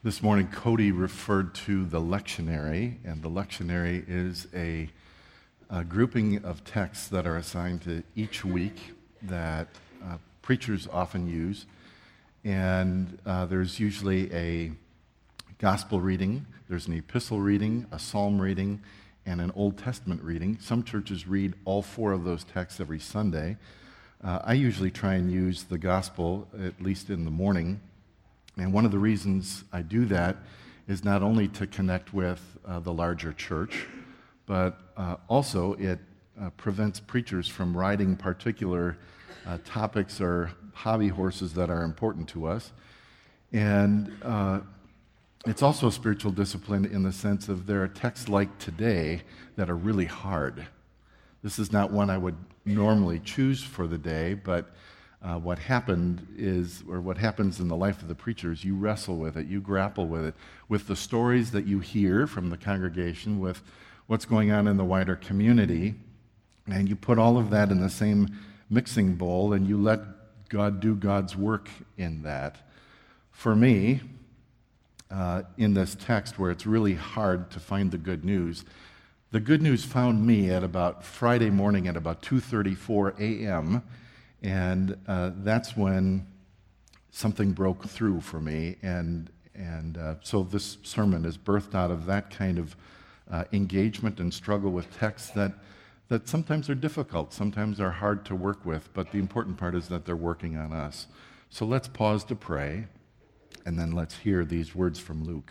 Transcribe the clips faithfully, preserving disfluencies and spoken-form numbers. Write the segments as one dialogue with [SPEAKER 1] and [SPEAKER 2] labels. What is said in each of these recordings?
[SPEAKER 1] This morning, Cody referred to the lectionary, and the lectionary is a, a grouping of texts that are assigned to each week that uh, preachers often use. And uh, there's usually a gospel reading, there's an epistle reading, a psalm reading, and an Old Testament reading. Some churches read all four of those texts every Sunday. Uh, I usually try and use the gospel, at least in the morning. And one of the reasons I do that is not only to connect with uh, the larger church, but uh, also it uh, prevents preachers from riding particular uh, topics or hobby horses that are important to us. And uh, it's also a spiritual discipline in the sense of there are texts like today that are really hard. This is not one I would normally choose for the day, but Uh, what happened is, or what happens in the life of the preacher is you wrestle with it, you grapple with it, with the stories that you hear from the congregation, with what's going on in the wider community, and you put all of that in the same mixing bowl and you let God do God's work in that. For me, uh, in this text where it's really hard to find the good news, the good news found me at about Friday morning at about two thirty-four a.m., And uh, that's when something broke through for me. And, and uh, so this sermon is birthed out of that kind of uh, engagement and struggle with texts that, that sometimes are difficult, sometimes are hard to work with, but the important part is that they're working on us. So let's pause to pray, and then let's hear these words from Luke.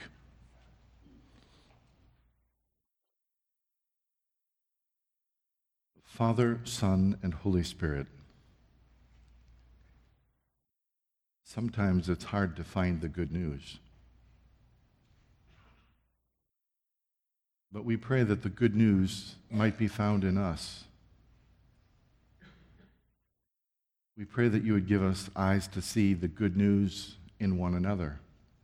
[SPEAKER 1] Father, Son, and Holy Spirit, sometimes it's hard to find the good news. But we pray that the good news might be found in us. We pray that you would give us eyes to see the good news in one another.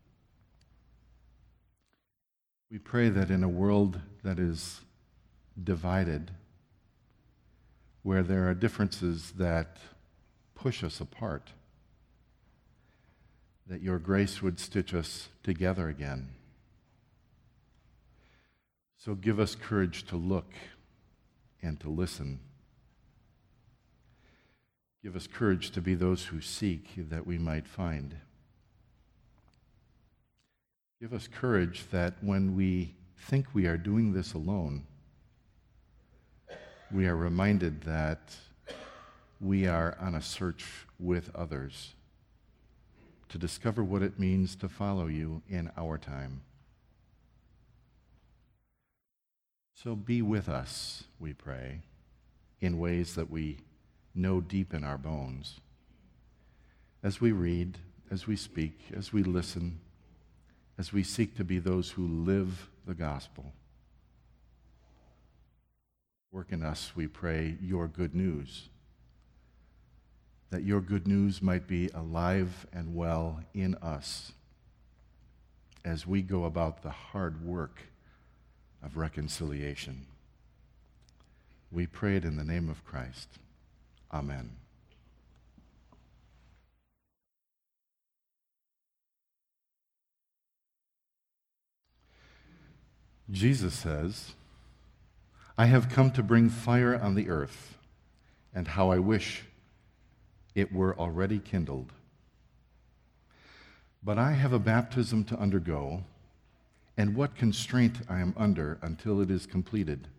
[SPEAKER 1] We pray that in a world that is divided, where there are differences that push us apart, that your grace would stitch us together again. So give us courage to look and to listen. Give us courage to be those who seek that we might find. Give us courage that when we think we are doing this alone, we are reminded that we are on a search with others to discover what it means to follow you in our time. So be with us, we pray, in ways that we know deep in our bones. As we read, as we speak, as we listen, as we seek to be those who live the gospel. Work in us, we pray, your good news, that your good news might be alive and well in us as we go about the hard work of reconciliation. We pray it in the name of Christ. Amen. Jesus says, I have come to bring fire on the earth, and how I wish it were already kindled. But I have a baptism to undergo, and what constraint I am under until it is completed.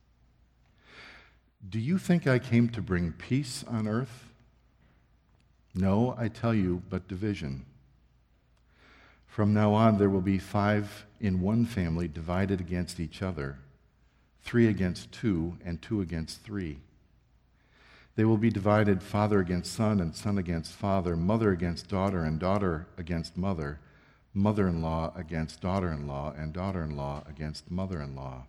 [SPEAKER 1] Do you think I came to bring peace on earth? No, I tell you, but division. From now on there will be five in one family divided against each other, three against two, and two against three. They will be divided, father against son, and son against father, mother against daughter, and daughter against mother, mother-in-law against daughter-in-law, and daughter-in-law against mother-in-law.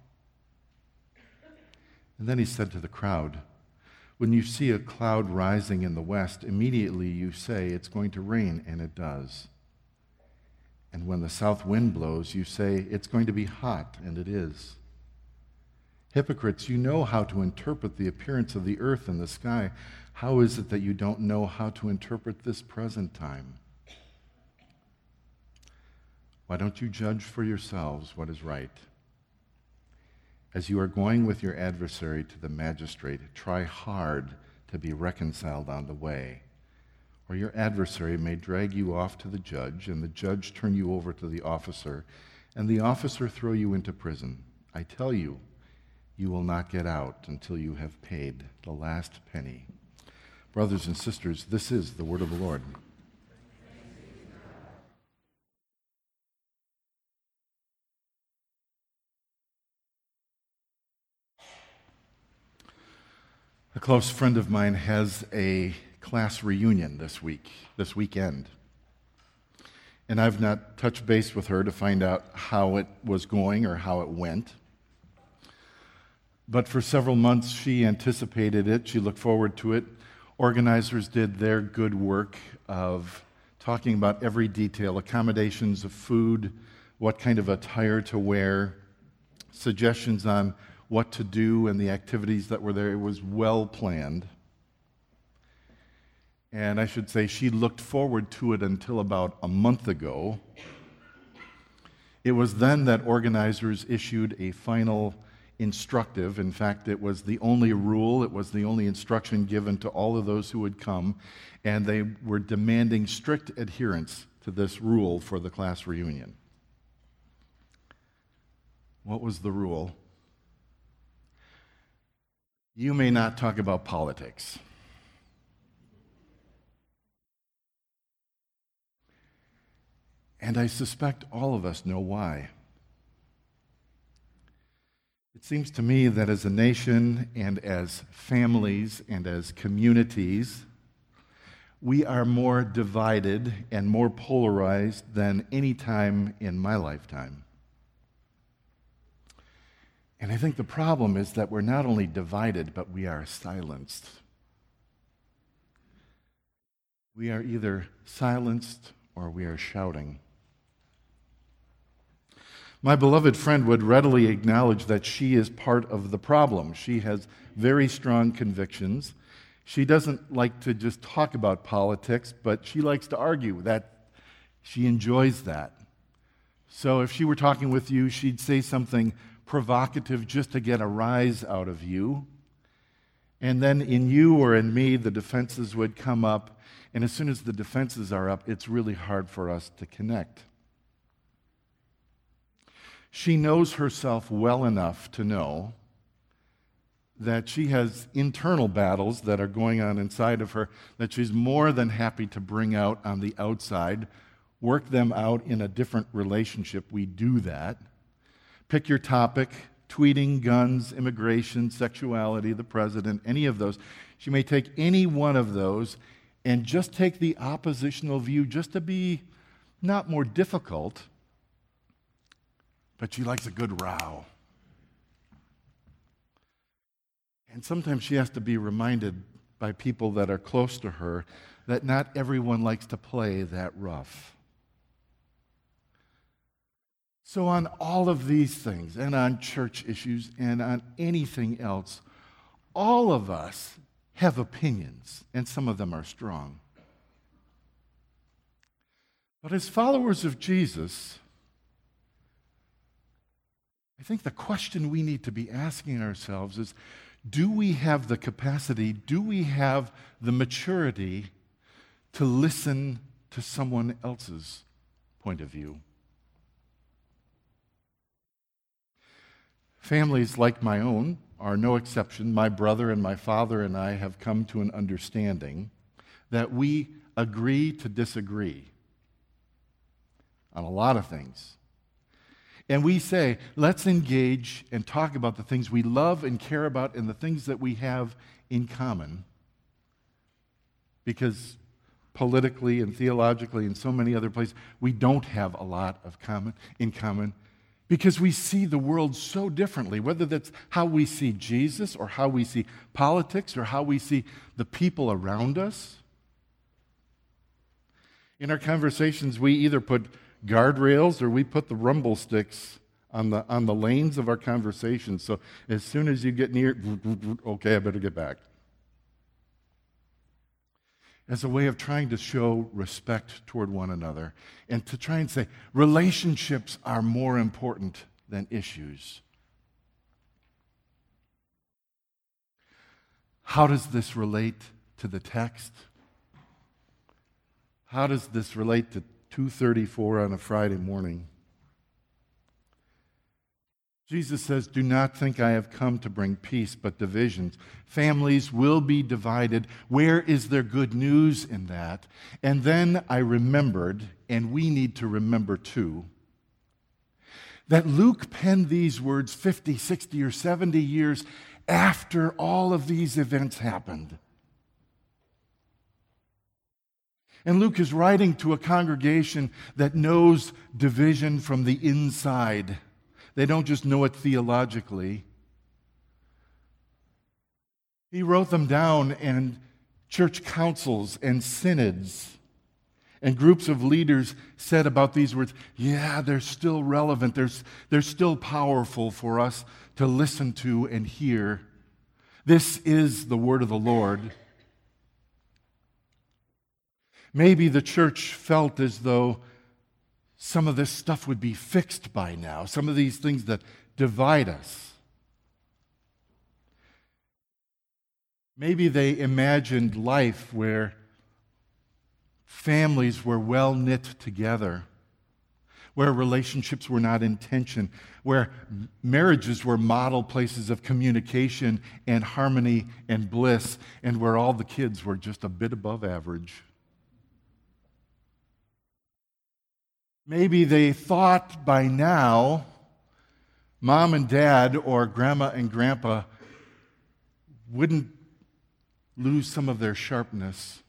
[SPEAKER 1] And then he said to the crowd, when you see a cloud rising in the west, immediately you say, it's going to rain, and it does. And when the south wind blows, you say, it's going to be hot, and it is. Hypocrites, you know how to interpret the appearance of the earth and the sky. How is it that you don't know how to interpret this present time? Why don't you judge for yourselves what is right? As you are going with your adversary to the magistrate, try hard to be reconciled on the way, or your adversary may drag you off to the judge, and the judge turn you over to the officer, and the officer throw you into prison. I tell you, you will not get out until you have paid the last penny. Brothers and sisters, this is the word of the Lord. A close friend of mine has a class reunion this week, this weekend. And I've not touched base with her to find out how it was going or how it went. But for several months, she anticipated it. She looked forward to it. Organizers did their good work of talking about every detail, accommodations of food, what kind of attire to wear, suggestions on what to do and the activities that were there. It was well planned. And I should say she looked forward to it until about a month ago. It was then that organizers issued a final instructive. In fact, it was the only rule, it was the only instruction given to all of those who would come, and they were demanding strict adherence to this rule for the class reunion. What was the rule? You may not talk about politics. And I suspect all of us know why. It seems to me that as a nation and as families and as communities, we are more divided and more polarized than any time in my lifetime. And I think the problem is that we're not only divided, but we are silenced. We are either silenced or we are shouting. My beloved friend would readily acknowledge that she is part of the problem. She has very strong convictions. She doesn't like to just talk about politics, but she likes to argue. That she enjoys that. So if she were talking with you, she'd say something provocative just to get a rise out of you. And then in you or in me, the defenses would come up. And as soon as the defenses are up, it's really hard for us to connect. She knows herself well enough to know that she has internal battles that are going on inside of her that she's more than happy to bring out on the outside, work them out in a different relationship. We do that. Pick your topic, tweeting, guns, immigration, sexuality, the president, any of those. She may take any one of those and just take the oppositional view just to be not more difficult, but she likes a good row. And sometimes she has to be reminded by people that are close to her that not everyone likes to play that rough. So on all of these things, and on church issues, and on anything else, all of us have opinions, and some of them are strong. But as followers of Jesus, I think the question we need to be asking ourselves is, do we have the capacity, do we have the maturity to listen to someone else's point of view? Families like my own are no exception. My brother and my father and I have come to an understanding that we agree to disagree on a lot of things. And we say, let's engage and talk about the things we love and care about and the things that we have in common. Because politically and theologically and so many other places, we don't have a lot of common in common because we see the world so differently, whether that's how we see Jesus or how we see politics or how we see the people around us. In our conversations, we either put guardrails or we put the rumble sticks on the on the lanes of our conversation. So as soon as you get near, okay, I better get back. as a way of trying to show respect toward one another and to try and say relationships are more important than issues. How does this relate to the text? How does this relate to two thirty-four on a Friday morning? Jesus says, "Do not think I have come to bring peace, but divisions." Families will be divided. Where is there good news in that? And then I remembered, and we need to remember too, that Luke penned these words fifty, sixty, or seventy years after all of these events happened. And Luke is writing to a congregation that knows division from the inside. They don't just know it theologically. He wrote them down in church councils and synods. And groups of leaders said about these words, yeah, they're still relevant. They're, they're still powerful for us to listen to and hear. This is the word of the Lord. Maybe the church felt as though some of this stuff would be fixed by now, some of these things that divide us. Maybe they imagined life where families were well knit together, where relationships were not in tension, where marriages were model places of communication and harmony and bliss, and where all the kids were just a bit above average. Maybe they thought by now mom and dad or grandma and grandpa wouldn't lose some of their sharpness.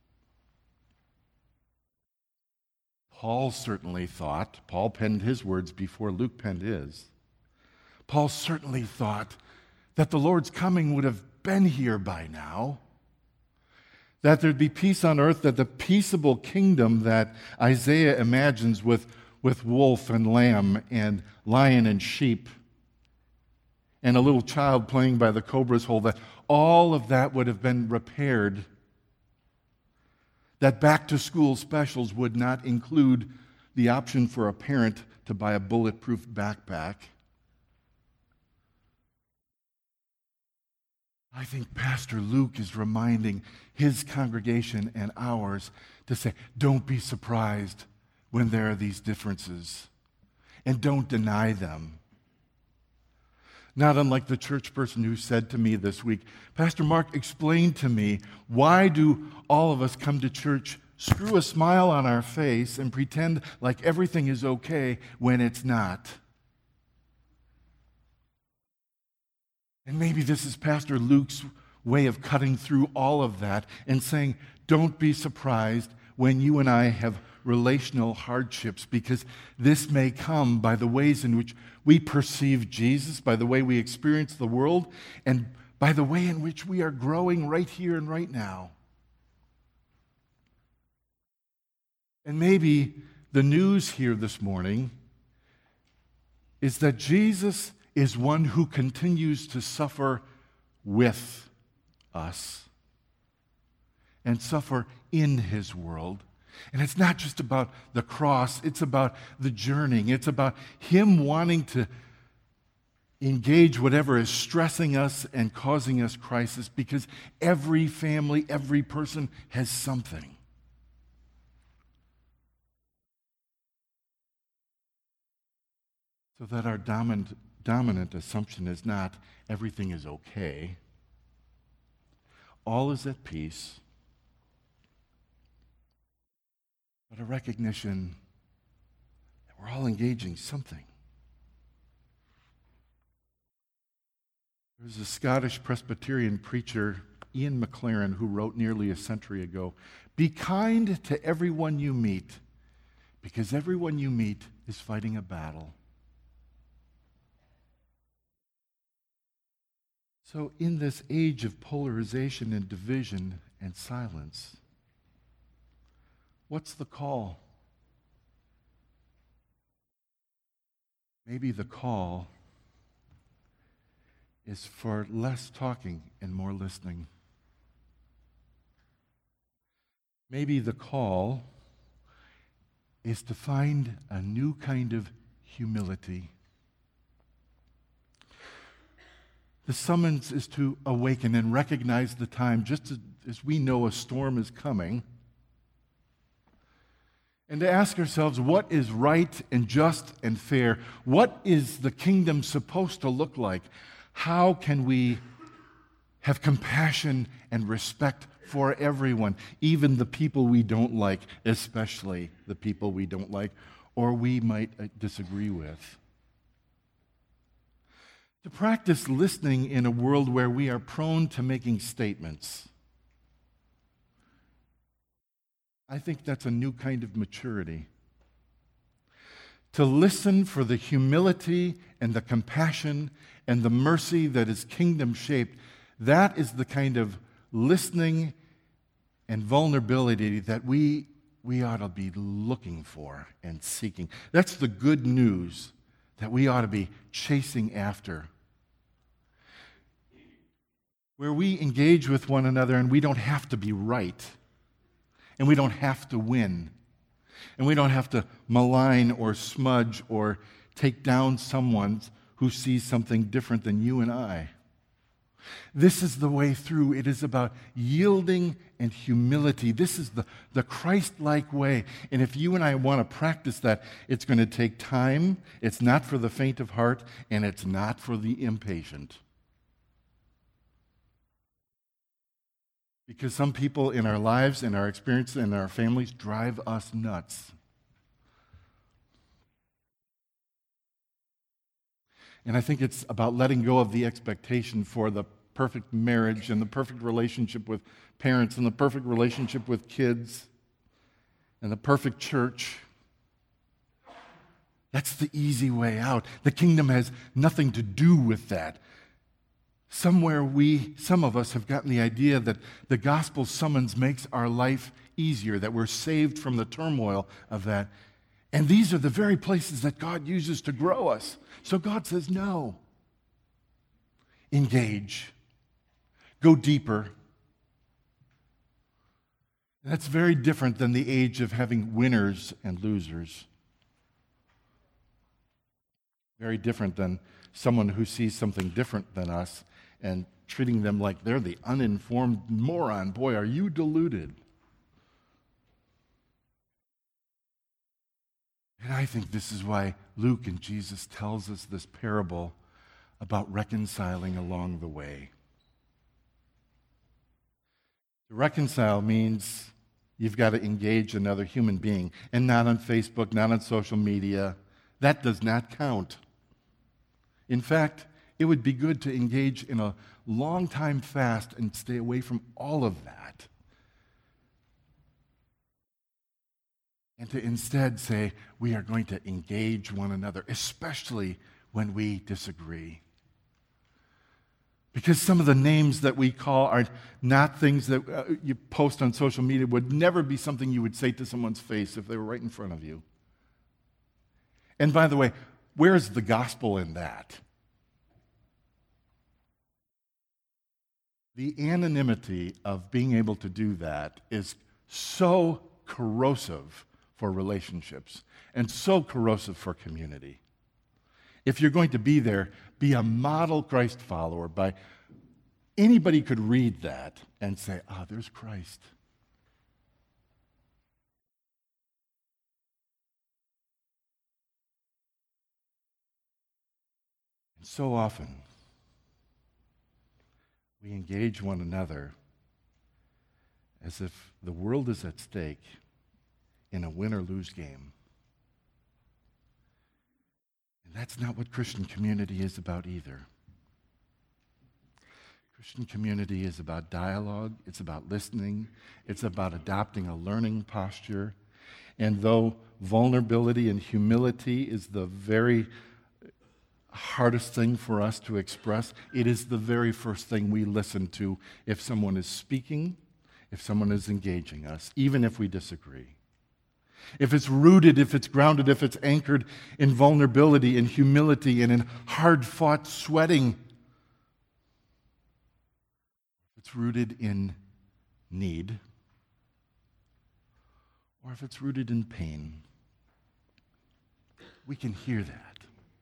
[SPEAKER 1] Paul certainly thought, Paul penned his words before Luke penned his. Paul certainly thought that the Lord's coming would have been here by now, that there'd be peace on earth, that the peaceable kingdom that Isaiah imagines with, with wolf and lamb and lion and sheep and a little child playing by the cobra's hole, that all of that would have been repaired, that back-to-school specials would not include the option for a parent to buy a bulletproof backpack. I think Pastor Luke is reminding his congregation and ours to say, don't be surprised when there are these differences, and don't deny them. Not unlike the church person who said to me this week, Pastor Mark, explain to me, why do all of us come to church, screw a smile on our face, and pretend like everything is okay when it's not? And maybe this is Pastor Luke's way of cutting through all of that and saying, don't be surprised when you and I have relational hardships, because this may come by the ways in which we perceive Jesus, by the way we experience the world, and by the way in which we are growing right here and right now. And maybe the news here this morning is that Jesus is one who continues to suffer with us and suffer in his world. And it's not just about the cross, it's about the journeying. It's about him wanting to engage whatever is stressing us and causing us crisis, because every family, every person has something. So that our dominant Dominant assumption is not everything is okay. All is at peace. But a recognition that we're all engaging something. There's a Scottish Presbyterian preacher, Ian McLaren, who wrote nearly a century ago, "Be kind to everyone you meet, because everyone you meet is fighting a battle." So in this age of polarization and division and silence, what's the call? Maybe the call is for less talking and more listening. Maybe the call is to find a new kind of humility. The summons is to awaken and recognize the time, just as, as we know a storm is coming, and to ask ourselves, what is right and just and fair? What is the kingdom supposed to look like? How can we have compassion and respect for everyone, even the people we don't like, especially the people we don't like or we might disagree with? To practice listening in a world where we are prone to making statements. I think that's a new kind of maturity. To listen for the humility and the compassion and the mercy that is kingdom-shaped, that is the kind of listening and vulnerability that we, we ought to be looking for and seeking. That's the good news that we ought to be chasing after. Where we engage with one another and we don't have to be right. And we don't have to win. And we don't have to malign or smudge or take down someone who sees something different than you and I. This is the way through. It is about yielding and humility. This is the, the Christ-like way. And if you and I want to practice that, it's going to take time. It's not for the faint of heart, and it's not for the impatient. Because some people in our lives, in our experiences, in our families drive us nuts. And I think it's about letting go of the expectation for the perfect marriage and the perfect relationship with parents and the perfect relationship with kids and the perfect church. That's the easy way out. The kingdom has nothing to do with that. Somewhere we, some of us have gotten the idea that the gospel summons makes our life easier, that we're saved from the turmoil of that. And these are the very places that God uses to grow us. So God says, no. Engage. Go deeper. That's very different than the age of having winners and losers. Very different than someone who sees something different than us and treating them like they're the uninformed moron. Boy, are you deluded. And I think this is why Luke and Jesus tells us this parable about reconciling along the way. To reconcile means you've got to engage another human being, and not on Facebook, not on social media. That does not count. In fact, it would be good to engage in a long time fast and stay away from all of that. And to instead say, we are going to engage one another, especially when we disagree. Because some of the names that we call are not things that uh, you post on social media, would never be something you would say to someone's face if they were right in front of you. And by the way, where's the gospel in that? The anonymity of being able to do that is so corrosive for relationships and so corrosive for community. If you're going to be there, be a model Christ follower. By anybody could read that and say, ah, oh, there's Christ. And so often, we engage one another as if the world is at stake in a win or lose game. And that's not what Christian community is about either. Christian community is about dialogue, it's about listening, it's about adopting a learning posture. And though vulnerability and humility is the very hardest thing for us to express, it is the very first thing we listen to if someone is speaking, if someone is engaging us, even if we disagree. If it's rooted, if it's grounded, if it's anchored in vulnerability and humility and in hard-fought sweating, if it's rooted in need, or if it's rooted in pain. We can hear that.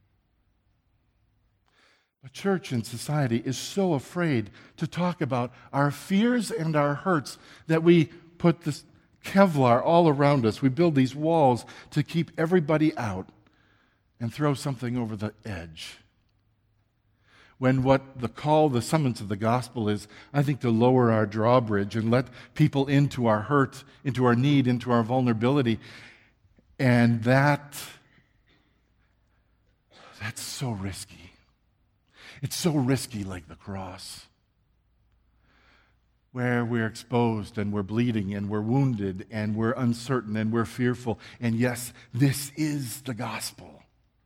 [SPEAKER 1] But church and society is so afraid to talk about our fears and our hurts that we put this Kevlar all around us. We build these walls to keep everybody out and throw something over the edge. When what the call, the summons of the gospel is, I think, to lower our drawbridge and let people into our hurt, into our need, into our vulnerability. And that, that's so risky. It's so risky, like the cross, where we're exposed and we're bleeding and we're wounded and we're uncertain and we're fearful. And yes, this is the gospel.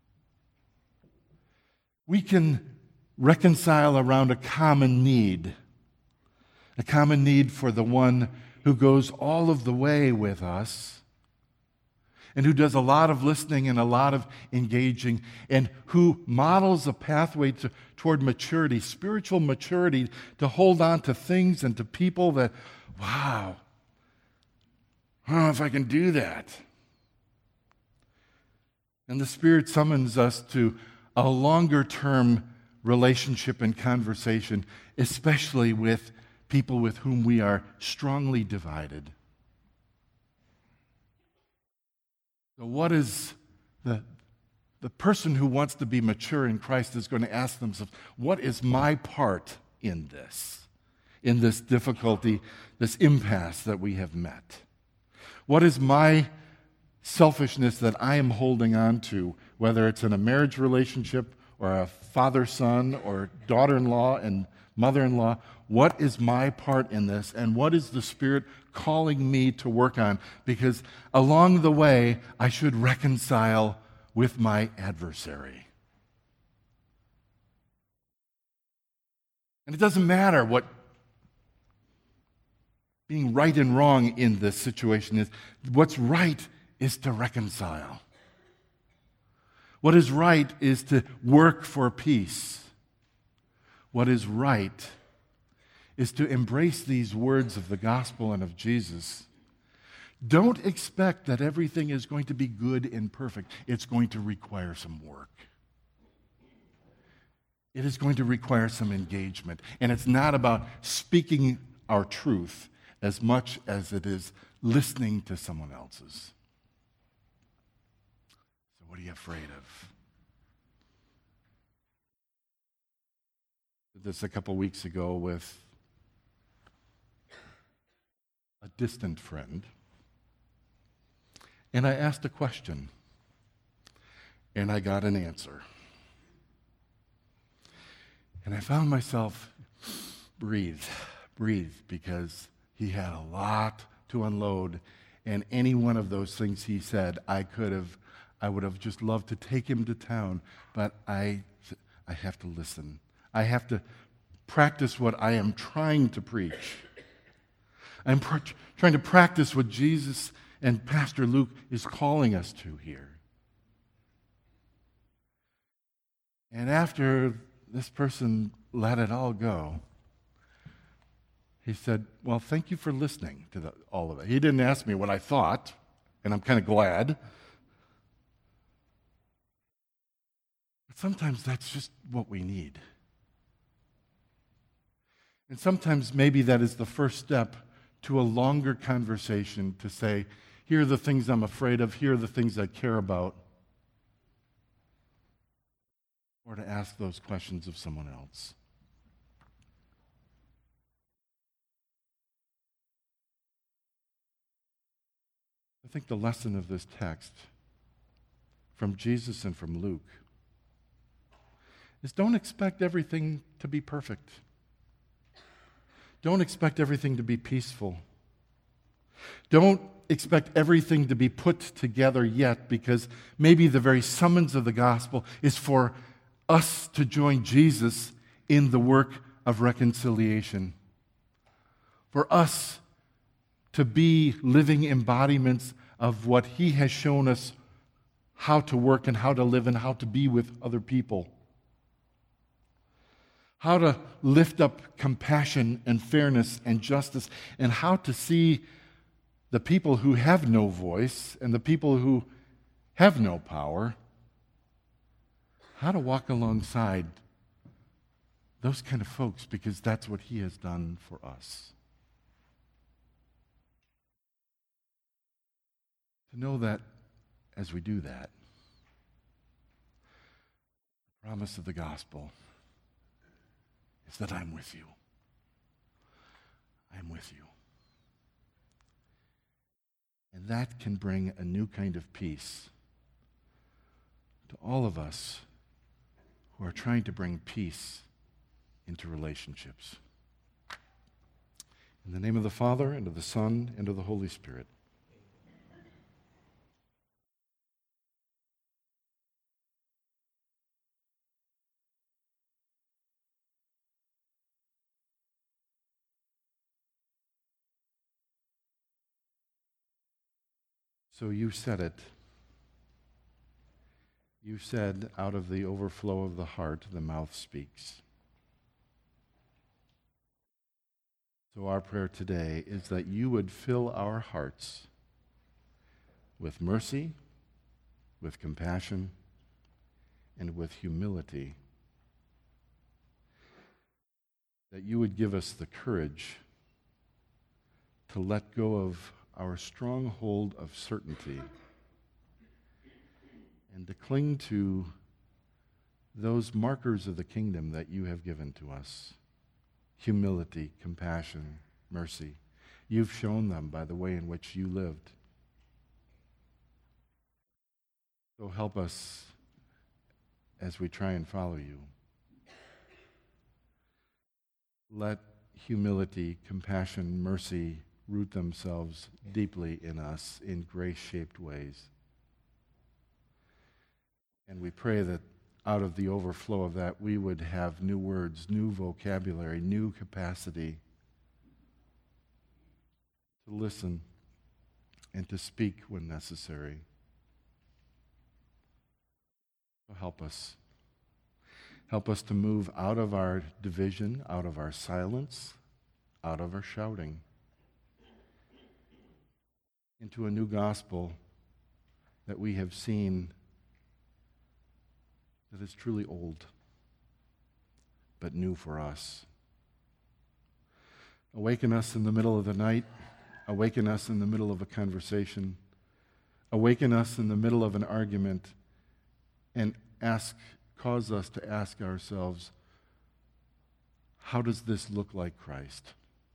[SPEAKER 1] We can reconcile around a common need, a common need for the one who goes all of the way with us and who does a lot of listening and a lot of engaging and who models a pathway to, toward maturity, spiritual maturity, to hold on to things and to people that, wow, I don't know if I can do that. And the Spirit summons us to a longer-term relationship and conversation, especially with people with whom we are strongly divided. So what is the, the person who wants to be mature in Christ is going to ask themselves, what is my part in this, in this difficulty, this impasse that we have met? What is my selfishness that I am holding on to, whether it's in a marriage relationship or a father-son or daughter-in-law and mother-in-law? What is my part in this, and what is the Spirit calling me to work on? Because along the way, I should reconcile with my adversary. And it doesn't matter what being right and wrong in this situation is. What's right is to reconcile. What is right is to work for peace. What is right is to embrace these words of the gospel and of Jesus. Don't expect that everything is going to be good and perfect. It's going to require some work. It is going to require some engagement. And it's not about speaking our truth as much as it is listening to someone else's. What are you afraid of? I did this a couple weeks ago with a distant friend. And I asked a question. And I got an answer. And I found myself breathe, breathe, because he had a lot to unload. And any one of those things he said, I could have I would have just loved to take him to town, but I, I have to listen. I have to practice what I am trying to preach. I'm pr- trying to practice what Jesus and Pastor Luke is calling us to here. And after this person let it all go, he said, well, thank you for listening to the, all of it. He didn't ask me what I thought, and I'm kind of glad. Sometimes that's just what we need. And sometimes maybe that is the first step to a longer conversation to say, here are the things I'm afraid of, here are the things I care about, or to ask those questions of someone else. I think the lesson of this text from Jesus and from Luke is don't expect everything to be perfect. Don't expect everything to be peaceful. Don't expect everything to be put together yet, because maybe the very summons of the gospel is for us to join Jesus in the work of reconciliation. For us to be living embodiments of what he has shown us how to work and how to live and how to be with other people. How to lift up compassion and fairness and justice, and how to see the people who have no voice and the people who have no power, how to walk alongside those kind of folks, because that's what he has done for us. To know that as we do that, the promise of the gospel is that I'm with you. I'm with you. And that can bring a new kind of peace to all of us who are trying to bring peace into relationships. In the name of the Father, and of the Son, and of the Holy Spirit. So you said it. You said, out of the overflow of the heart, the mouth speaks. So our prayer today is that you would fill our hearts with mercy, with compassion, and with humility. That you would give us the courage to let go of our stronghold of certainty and to cling to those markers of the kingdom that you have given to us. Humility, compassion, mercy. You've shown them by the way in which you lived. So help us as we try and follow you. Let humility, compassion, mercy root themselves deeply in us in grace-shaped ways. And we pray that out of the overflow of that, we would have new words, new vocabulary, new capacity to listen and to speak when necessary. So help us. Help us to move out of our division, out of our silence, out of our shouting, into a new gospel that we have seen that is truly old, but new for us. Awaken us in the middle of the night. Awaken us in the middle of a conversation. Awaken us in the middle of an argument, and ask, cause us to ask ourselves, how does this look like Christ?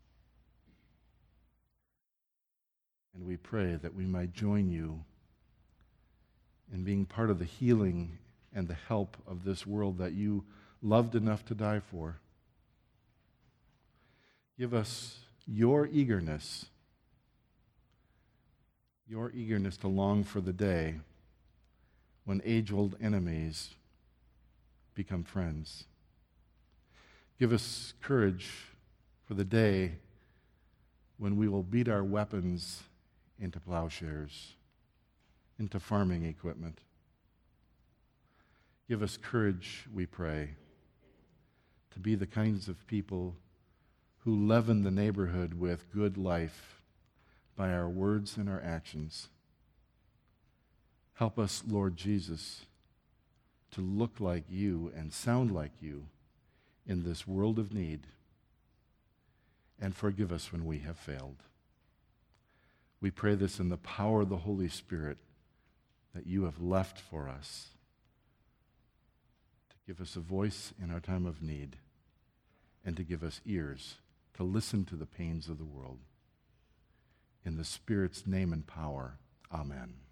[SPEAKER 1] And we pray that we might join you in being part of the healing and the help of this world that you loved enough to die for. Give us your eagerness, your eagerness to long for the day when age-old enemies become friends. Give us courage for the day when we will beat our weapons into plowshares, into farming equipment. Give us courage, we pray, to be the kinds of people who leaven the neighborhood with good life by our words and our actions. Help us, Lord Jesus, to look like you and sound like you in this world of need, and forgive us when we have failed. We pray this in the power of the Holy Spirit that you have left for us, to give us a voice in our time of need and to give us ears to listen to the pains of the world. In the Spirit's name and power, amen.